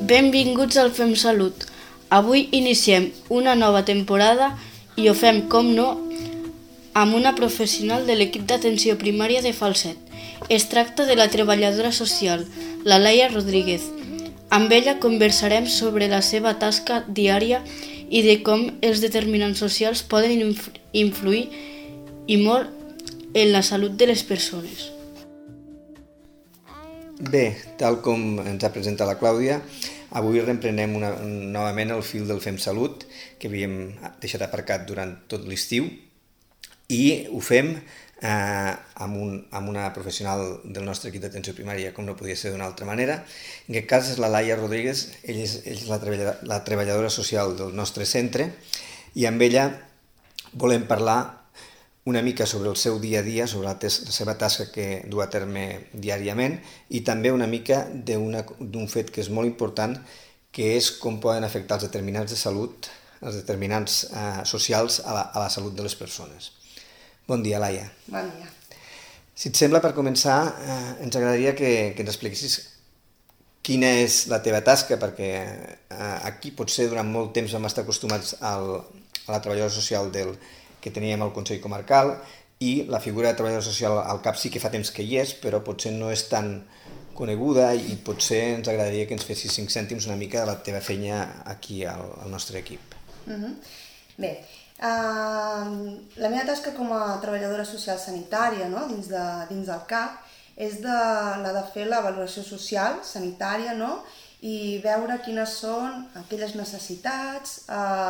Benvinguts al Fem Salut. Avui iniciem una nova temporada i ho fem, com no, amb una professional de l'equip d'atenció primària de Falset. Es tracta de la treballadora social, la Laia Rodríguez. Amb ella conversarem sobre la seva tasca diària i de com els determinants socials poden influir i molt en la salut de les persones. Bé, tal com ens ha presentat la Clàudia, avui reemprenem novament el fil del Fem Salut, que havíem deixat aparcat durant tot l'estiu, i ho fem amb una professional del nostre equip d'atenció primària, com no podia ser d'una altra manera. En aquest cas és la Laia Rodríguez, ella és la treballadora social del nostre centre, i amb ella volem parlar una mica sobre el seu dia a dia, sobre la seva tasca que du a terme diàriament, i també una mica d'un fet que és molt important, que és com poden afectar els determinants de salut, els determinants socials a la salut de les persones. Bon dia, Laia. Bon dia. Si et sembla, per començar, ens agradaria que ens expliquessis quina és la teva tasca, perquè aquí potser durant molt temps vam estar acostumats a la treballadora social que teníem al Consell Comarcal, i la figura de treballadora social al CAP sí que fa temps que hi és, però potser no és tan coneguda, i potser ens agradaria que ens fessis 5 cèntims una mica de la teva feina aquí al nostre equip. Bé, la meva tasca com a treballadora social sanitària, no? dins del CAP és la de fer la valoració social, sanitària, no? I veure quines són aquelles necessitats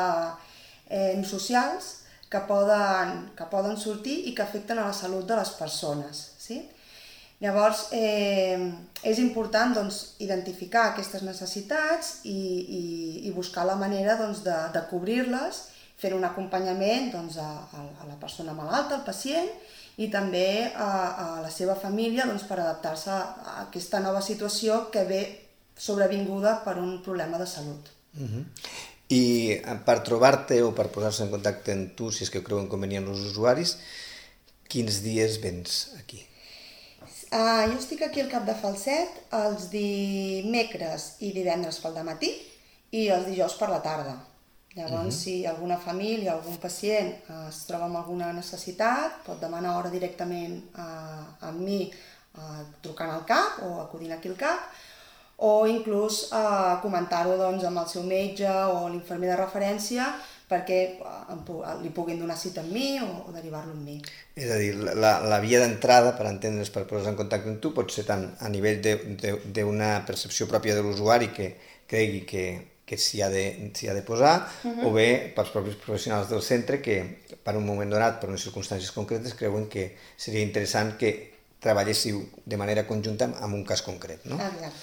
socials que poden sortir i que afecten a la salut de les persones. Sí? Llavors, és important identificar aquestes necessitats i buscar la manera de cobrir-les, fent un acompanyament a la persona malalta, al pacient, i també a la seva família per adaptar-se a aquesta nova situació que ve sobrevinguda per un problema de salut. I per trobar-te o per posar-se en contacte amb tu, si és que ho creuen convenient els usuaris, quins dies vens aquí? Jo estic aquí al CAP de Falset els dimecres i divendres pel dematí i els dijous per la tarda. Llavors, si alguna família, algun pacient es troba amb alguna necessitat, pot demanar hora directament amb mi trucant al CAP o acudint aquí al CAP, o inclús comentar-ho amb el seu metge o l'infermer de referència perquè li puguin donar cita amb mi o derivar-lo amb mi. És a dir, la via d'entrada, per entendre's, per posar-se en contacte amb tu, pot ser tant a nivell d'una percepció pròpia de l'usuari que cregui que s'hi ha de posar, o bé pels propis professionals del centre que per un moment donat, per unes circumstàncies concretes, creuen que seria interessant que treballéssiu de manera conjunta en un cas concret, no? Exacte.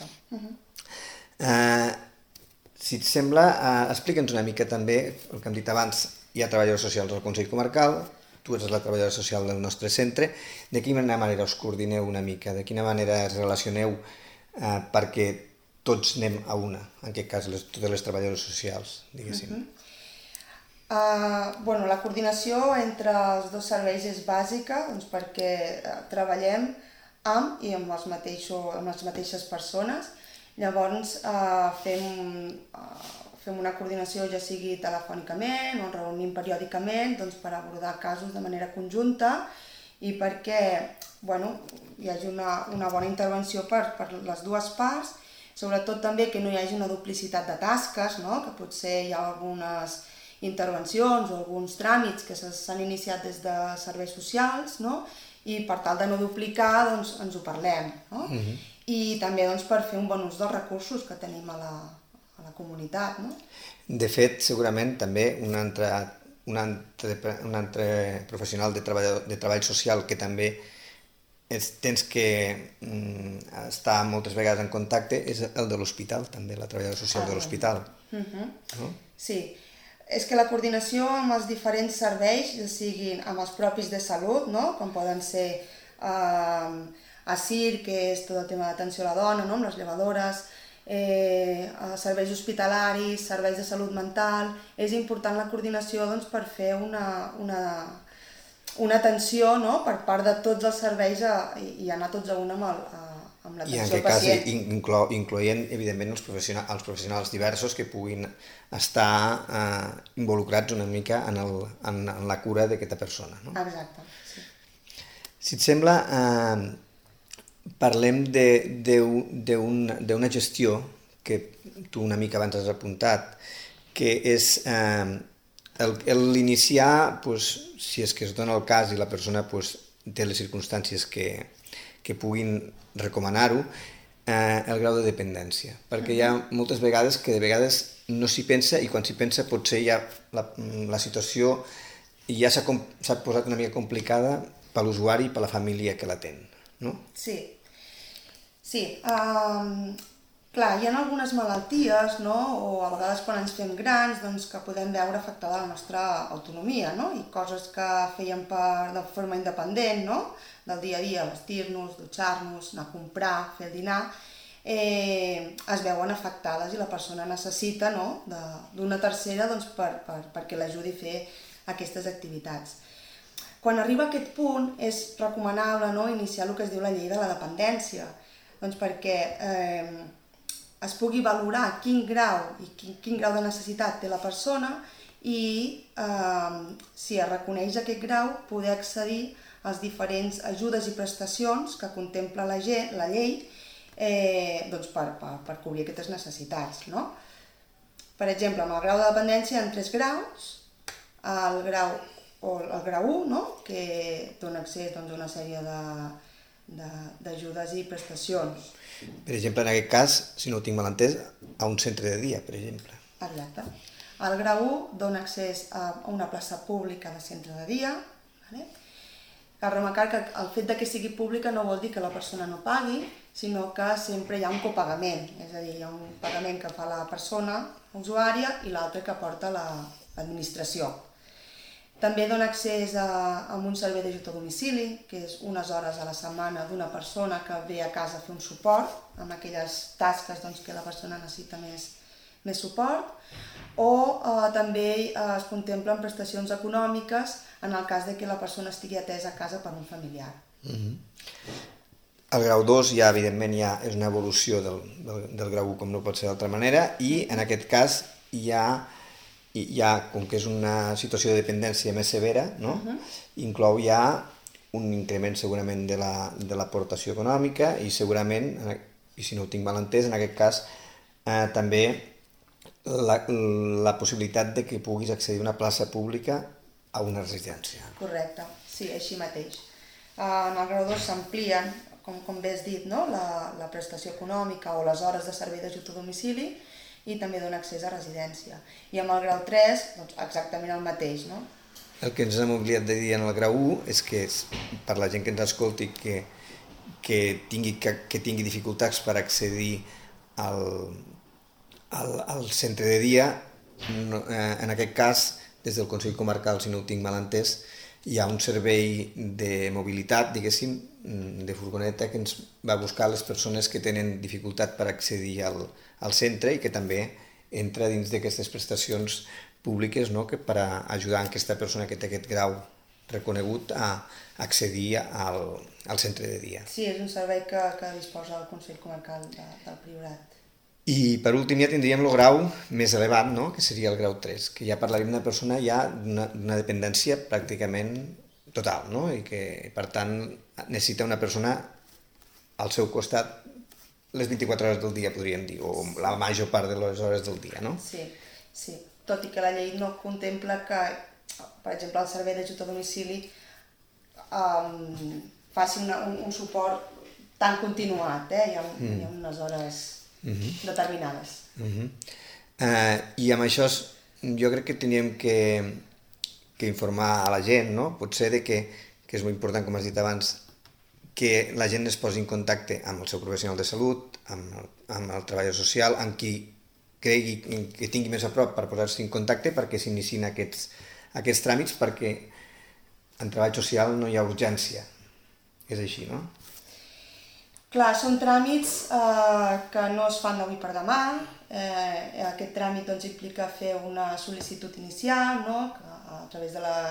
Si et sembla, explica'ns una mica també el que hem dit abans. Hi ha treballadors socials al Consell Comarcal, tu ets la treballadora social del nostre centre. De quina manera us coordineu una mica? De quina manera es relacioneu perquè tots anem a una, en aquest cas totes les treballadores socials, diguéssim? La coordinació entre els dos serveis és bàsica perquè treballem amb i amb les mateixes persones. Llavors fem una coordinació ja sigui telefònicament o ens reunim periòdicament per abordar casos de manera conjunta i perquè hi hagi una bona intervenció per les dues parts, sobretot també que no hi hagi una duplicitat de tasques, que potser hi ha algunes intervencions o alguns tràmits que s'han iniciat des de serveis socials, i per tal de no duplicar ens ho parlem. I també per fer un bon ús dels recursos que tenim a la comunitat. De fet, segurament també un altre professional de treball social que també tens que estar moltes vegades en contacte és el de l'hospital, també, la treballadora social de l'hospital. Sí, és que la coordinació amb els diferents serveis, ja siguin amb els propis de salut, com poden ser ASIR, que és tot el tema d'atenció a la dona, amb les llevadores, serveis hospitalaris, serveis de salut mental. És important la coordinació per fer una atenció per part de tots els serveis i anar tots a una amb I en l'atenció aquest al cas pacient. incloent, evidentment, els professionals diversos que puguin estar involucrats una mica en la cura d'aquesta persona. No? Exacte, sí. Si et sembla, parlem d'una gestió que tu una mica abans has apuntat, que és l'iniciar, si és que es dona el cas i la persona té les circumstàncies que puguin recomanar-ho, el grau de dependència. Perquè hi ha moltes vegades que de vegades no s'hi pensa i quan s'hi pensa potser ja la situació ja s'ha posat una mica complicada per l'usuari i per la família que l'atén, no? Sí. Clar, hi ha algunes malalties, no? O a vegades quan ens fem grans, doncs, que podem veure afectada la nostra autonomia, no? I coses que fèiem de forma independent, no? Del dia a dia, vestir-nos, dutxar-nos, anar a comprar, fer el dinar, es veuen afectades i la persona necessita, no? D'una tercera, doncs, perquè l'ajudi a fer aquestes activitats. Quan arriba a aquest punt és recomanable, no? Iniciar el que es diu la llei de la dependència, doncs perquè es pugui valorar quin grau de necessitat té la persona i si es reconeix aquest grau poder accedir als diferents ajudes i prestacions que contempla la llei doncs per cobrir aquestes necessitats, no? Per exemple, amb el grau de dependència hi ha 3 graus, el grau 1, no? Que dona accés a una sèrie d'ajudes i prestacions. Per exemple, en aquest cas, si no ho tinc mal entès, a un centre de dia, per exemple. Exacte. El grau 1 dona accés a una plaça pública de centre de dia. Cal remarcar que el fet que sigui pública no vol dir que la persona no pagui, sinó que sempre hi ha un copagament, és a dir, hi ha un pagament que fa la persona usuària i l'altre que porta l'administració. També dona accés a un servei d'ajut a domicili, que és unes hores a la setmana d'una persona que ve a casa a fer un suport amb aquelles tasques que la persona necessita més suport, o també es contemplen prestacions econòmiques en el cas que la persona estigui atesa a casa per un familiar. El grau 2 ja, evidentment, és una evolució del grau 1, com no pot ser d'altra manera, i en aquest cas com que és una situació de dependència més severa, no? Inclou ja un increment segurament de l'aportació econòmica i segurament, i si no ho tinc mal entès, en aquest cas també la possibilitat de que puguis accedir a una plaça pública a una residència. Correcte, sí, així mateix. En el grau 2 s'amplien, com bé has dit, no? La prestació econòmica o les hores de servei d'ajut a domicili i també dona accés a residència. I amb el grau 3, doncs, exactament el mateix, no? El que ens hem oblidat de dir en el grau 1 és que per la gent que ens escolti que tingui dificultats per accedir al centre de dia, en aquest cas, des del Consell Comarcal, si no ho tinc mal entès, hi ha un servei de mobilitat, diguéssim, de furgoneta que ens va buscar les persones que tenen dificultat per accedir al centre i que també entra dins d'aquestes prestacions públiques, no? Que per ajudar aquesta persona que té aquest grau reconegut a accedir al centre de dia. Sí, és un servei que disposa el Consell Comarcal del Priorat. I per últim ja tindríem el grau més elevat, no? Que seria el grau 3, que ja parlaríem d'una persona ja d'una dependència pràcticament total, no? I que, per tant, necessita una persona al seu costat les 24 hores del dia, podríem dir, o la major part de les hores del dia, no? Sí. Tot i que la llei no contempla que, per exemple, el servei d'ajut a domicili faci un suport tan continuat, hi ha unes hores determinades. I amb això jo crec que teníem que informar a la gent, no? Potser que és molt important, com has dit abans, que la gent es posi en contacte amb el seu professional de salut, amb el treballador social, amb qui cregui que tingui més a prop per posar-se en contacte perquè s'iniciïn aquests tràmits, perquè en treball social no hi ha urgència. És així, no? Clar, són tràmits que no es fan d'avui per demà. Aquest tràmit implica fer una sol·licitud inicial, no? A través de la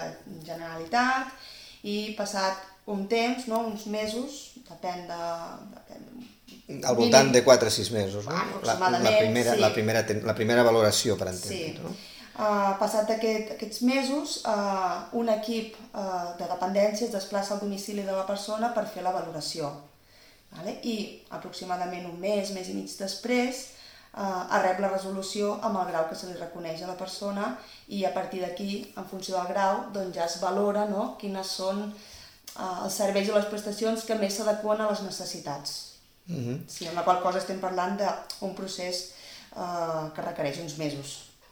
Generalitat, i passat un temps, no? Uns mesos, depèn Al voltant de 4 o 6 mesos, no? Aproximadament, sí. La primera valoració, per entendre. Sí. No? Passat aquests mesos, un equip de dependència es desplaça al domicili de la persona per fer la valoració. I aproximadament un mes i mig després, es rep la resolució amb el grau que se li reconeix a la persona i a partir d'aquí, en funció del grau, doncs ja es valora, no?, quines són els serveis o les prestacions que més s'adeqüen a les necessitats. Sí, amb la qual cosa estem parlant d'un procés que requereix uns mesos.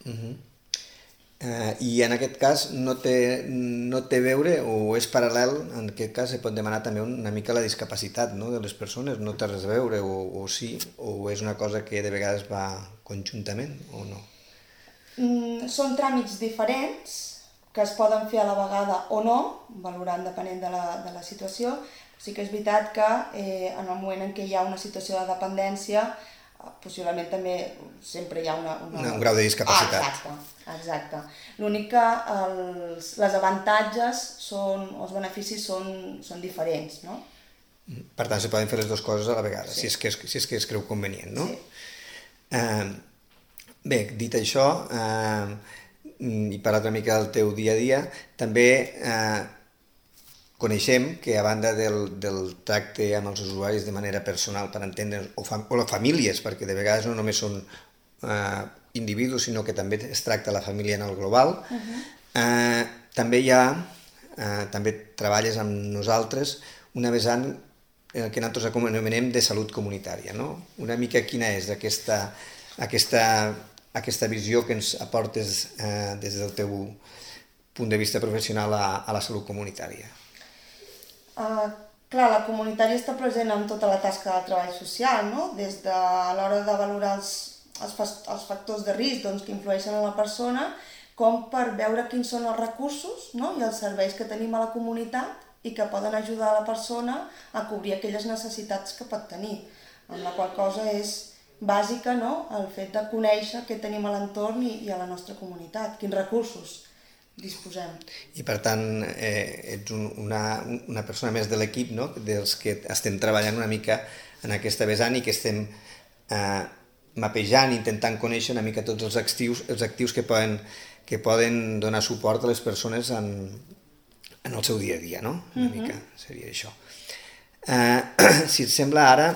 I en aquest cas no té a veure, o és paral·lel, en aquest cas se pot demanar també una mica la discapacitat, no?, de les persones, no té res a veure, o sí, o és una cosa que de vegades va conjuntament, o no? Són tràmits diferents que es poden fer a la vegada o no, valorant depenent de la situació. Sí que és veritat que en el moment en què hi ha una situació de dependència, possiblement també sempre hi ha un grau de discapacitat. Exacte. L'únic que les avantatges o els beneficis són diferents, no? Per tant, se poden fer les dues coses a la vegada, sí. si és que es creu convenient, no? Sí. Bé, dit això, i parlant una mica del teu dia a dia, també coneixem que a banda del tracte amb els usuaris de manera personal per entendre, o les famílies, perquè de vegades no només són individus, sinó que també es tracta la família en el global, també treballes amb nosaltres una vessant el que nosaltres anomenem de salut comunitària, no? Una mica quina és aquesta visió que ens aportes des del teu punt de vista professional a la salut comunitària? Clar, la comunitària està present en tota la tasca de treball social, no? Des de l'hora de valorar els factors de risc que influeixen en la persona, com per veure quins són els recursos, no?, i els serveis que tenim a la comunitat i que poden ajudar a la persona a cobrir aquelles necessitats que pot tenir. Amb la qual cosa és bàsica, no?, el fet de conèixer què tenim a l'entorn i a la nostra comunitat, quins recursos disposem. I per tant, ets una persona més de l'equip, no?, dels que estem treballant una mica en aquesta vessant i que estem mapejant, intentant conèixer una mica tots els actius que poden donar suport a les persones en el seu dia a dia, no? Una mica seria això. Si et sembla, ara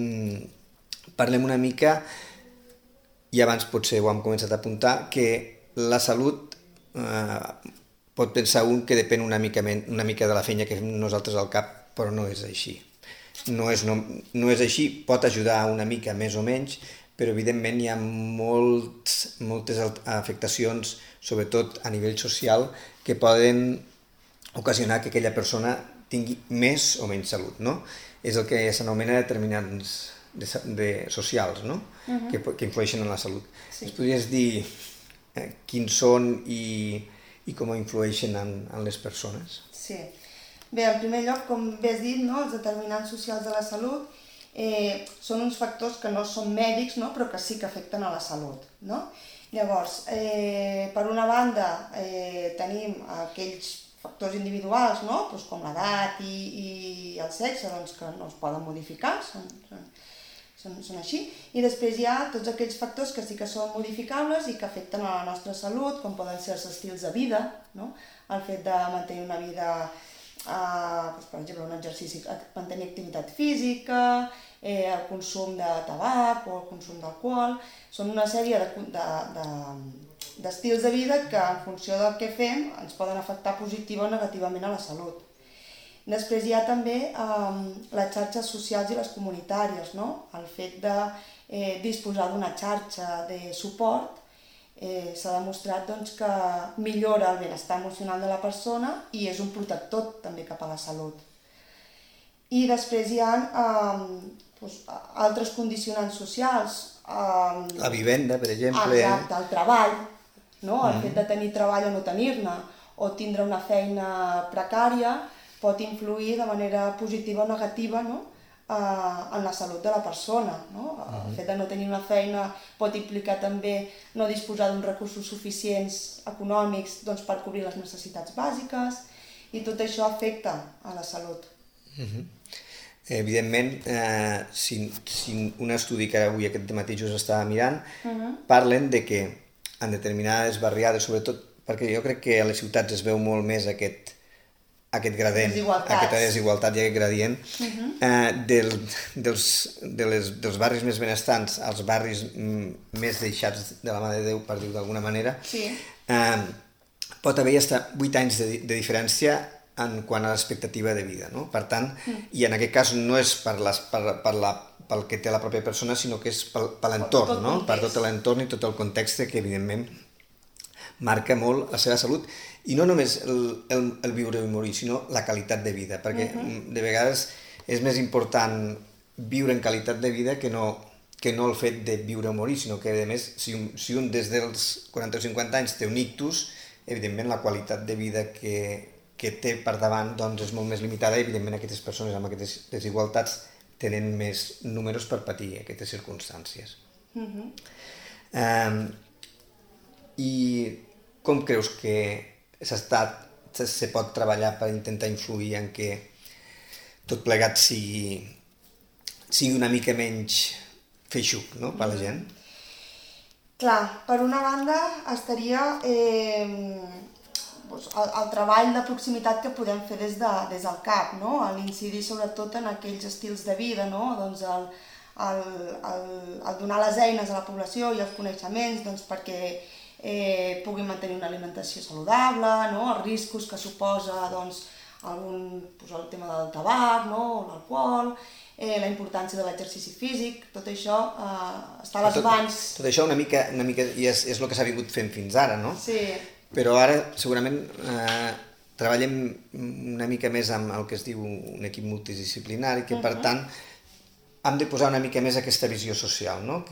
parlem una mica, i abans potser ho hem començat a apuntar, que la salut pot pensar un que depèn una mica de la feina que fem nosaltres al cap, però no és així. No és així, pot ajudar una mica més o menys, però evidentment hi ha moltes afectacions, sobretot a nivell social, que poden ocasionar que aquella persona tingui més o menys salut, no? És el que s'anomena determinants socials, no?, que influeixen en la salut. Ens podries dir quins són i com influeixen en les persones? Sí. Bé, en primer lloc, com bé has dit, no?, els determinants socials de la salut són uns factors que no són mèdics, no?, però que sí que afecten a la salut, no? Llavors, per una banda, tenim aquells factors individuals, no?, com l'edat i el sexe, que no es poden modificar, són així, i després hi ha tots aquells factors que sí que són modificables i que afecten a la nostra salut, com poden ser els estils de vida, no?, el fet de mantenir una vida, per exemple, un exercici, mantenir activitat física, el consum de tabac o el consum d'alcohol, són una sèrie d'estils de vida que en funció del que fem ens poden afectar positiva o negativament a la salut. Després hi ha també les xarxes socials i les comunitàries, no? El fet de disposar d'una xarxa de suport s'ha demostrat que millora el benestar emocional de la persona i és un protector també cap a la salut. I després hi ha altres condicionants socials. La vivenda, per exemple. Exacte, el treball, no? El fet de tenir treball o no tenir-ne, o tindre una feina precària, pot influir de manera positiva o negativa, no?, en la salut de la persona, no? El fet de no tenir una feina pot implicar també no disposar d'uns recursos suficients econòmics per cobrir les necessitats bàsiques, i tot això afecta a la salut. Evidentment, si un estudi que avui aquest matí just estava mirant, parlen de que en determinades barriades, sobretot, perquè jo crec que a les ciutats es veu molt més aquest gradient, aquesta desigualtat i aquest gradient, dels barris més benestants als barris més deixats de la mà de Déu, per dir-ho d'alguna manera, pot haver fins 8 anys de diferència en quant a l'expectativa de vida, no? Per tant, i en aquest cas no és pel que té la pròpia persona, sinó que és per l'entorn, no? Per tot l'entorn i tot el context que, evidentment, marca molt la seva salut. I no només el viure i morir, sinó la qualitat de vida, perquè de vegades és més important viure en qualitat de vida que no el fet de viure o morir, sinó que, a més, si un des dels 40 o 50 anys té un ictus, evidentment la qualitat de vida que té per davant doncs, és molt més limitada i, evidentment, aquestes persones amb aquestes desigualtats tenen més números per patir aquestes circumstàncies. I com creus que se pot treballar per intentar influir en que tot plegat sigui una mica menys feixuc, no?, per la gent? Clar, per una banda estaria el treball de proximitat que podem fer des del CAP, no? L'incidir sobretot en aquells estils de vida, no? Doncs el donar les eines a la població i els coneixements doncs, perquè puguin mantenir una alimentació saludable, no? Els riscos que suposa doncs, el tema del tabac, no? L'alcohol, la importància de l'exercici físic, tot això està a les mans. Tot això una mica i és el que s'ha vingut fent fins ara, no? Sí. Però ara segurament treballem una mica més amb el que es diu un equip multidisciplinari, que per tant hem de posar una mica més aquesta visió social, no?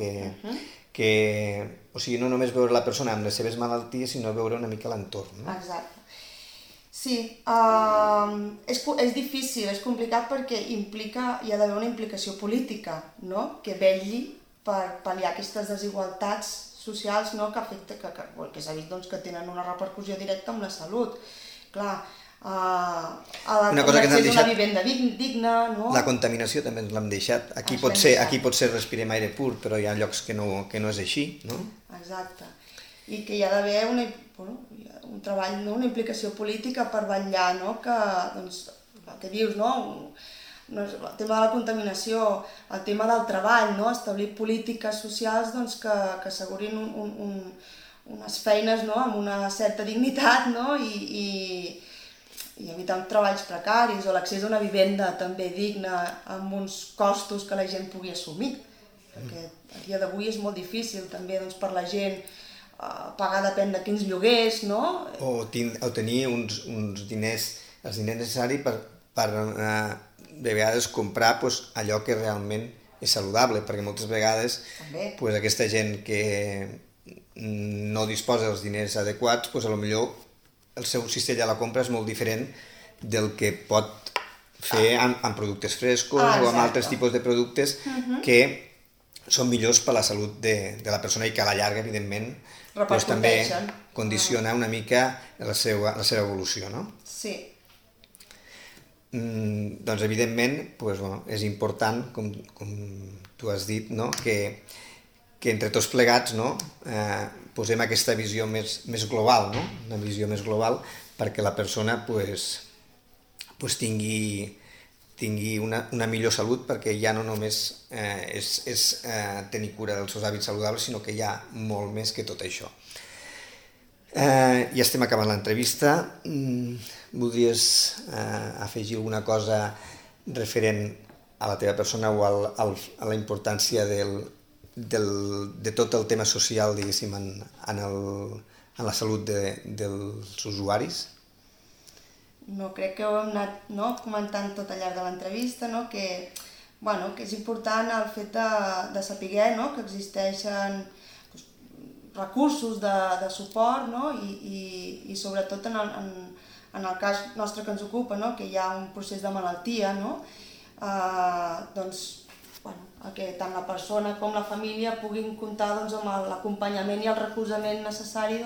O sigui, no només veure la persona amb les seves malalties, sinó veure una mica l'entorn. No? Exacte. Sí, és difícil, és complicat perquè hi ha d'haver una implicació política, no? Que vetlli per pal·liar aquestes desigualtats socials, no? Que s'ha vist doncs, que tenen una repercussió directa amb la salut. Clar, l'accés a una vivenda digna, no? La contaminació també ens l'hem deixat. Aquí potser respirem aire pur, però hi ha llocs que no és així, no? Exacte. I que hi ha d'haver un treball, no? Una implicació política per vetllar, no? Que dius, no? El tema de la contaminació, el tema del treball, no? Establir polítiques socials doncs, que assegurin unes feines, no? Amb una certa dignitat, no? I evitar treballs precaris o l'accés a una vivenda també digna amb uns costos que la gent pugui assumir. Perquè a dia d'avui és molt difícil també doncs, per la gent pagar depèn de quins lloguers, no? O tenir uns diners, els diners necessaris per de vegades comprar allò que realment és saludable, perquè moltes vegades aquesta gent que no disposa dels diners adequats, potser el seu cistell a la compra és molt diferent del que pot fer amb productes frescos o amb altres tipus de productes que són millors per a la salut de la persona i que a la llarga, evidentment, també condiciona una mica la seva evolució, no? Sí. Doncs, evidentment, és important, com tu has dit, que entre tots plegats posem aquesta visió més global, una visió més global perquè la persona tingui una millor salut, perquè ja no només és tenir cura dels seus hàbits saludables, sinó que hi ha molt més que tot això. Ja estem acabant l'entrevista. Voldries afegir alguna cosa referent a la teva persona o a la importància de tot el tema social, diguéssim, en la salut dels usuaris? No, crec que ho hem anat comentant tot al llarg de l'entrevista, que és important el fet de saber que existeixen recursos de suport i sobretot en el cas nostre que ens ocupa, que hi ha un procés de malaltia, que tant la persona com la família puguin comptar amb l'acompanyament i el recolzament necessari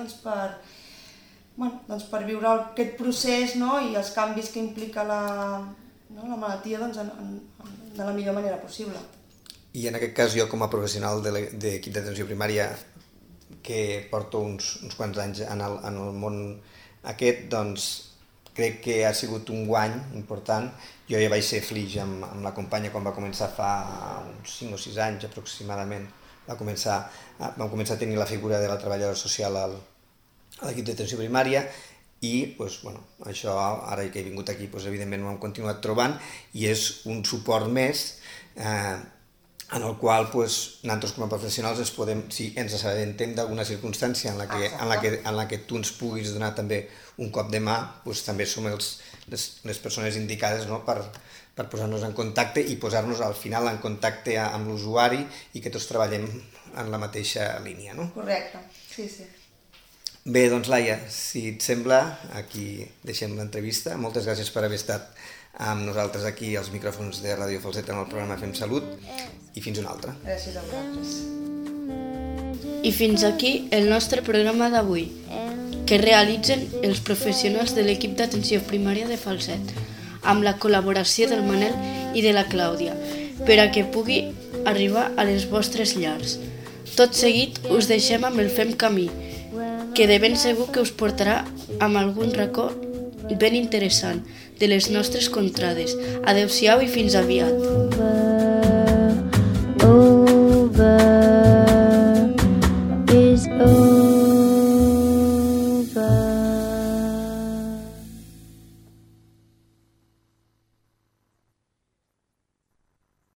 per viure aquest procés i els canvis que implica la malaltia en de la millor manera possible. I en aquest cas jo com a professional de l'equip d'atenció primària que porto uns quants anys en el món aquest, doncs crec que ha sigut un guany important. Jo ja vaig ser flix amb la companya quan va començar fa uns 5 o 6 anys aproximadament. Vam començar a tenir la figura de la treballadora social a l'equip d'atenció primària i això, ara que he vingut aquí, evidentment ho hem continuat trobant i és un suport més en el qual nosaltres com a professionals si ens assabentem d'alguna circumstància en la que tu ens puguis donar també un cop de mà, també som les persones indicades per posar-nos en contacte i posar-nos al final en contacte amb l'usuari i que tots treballem en la mateixa línia. Correcte, sí. Bé, doncs Laia, si et sembla, aquí deixem l'entrevista. Moltes gràcies per haver estat amb nosaltres aquí als micròfons de Ràdio Falset en el programa Fem Salut i fins una altra. Gràcies a vosaltres. I fins aquí el nostre programa d'avui, que realitzen els professionals de l'equip d'atenció primària de Falset, amb la col·laboració del Manel i de la Clàudia, per a que pugui arribar a les vostres llars. Tot seguit us deixem amb el Fem Camí, que de ben segur que us portarà amb algun racó ben interessant de les nostres contrades. Adéu-siau i fins aviat.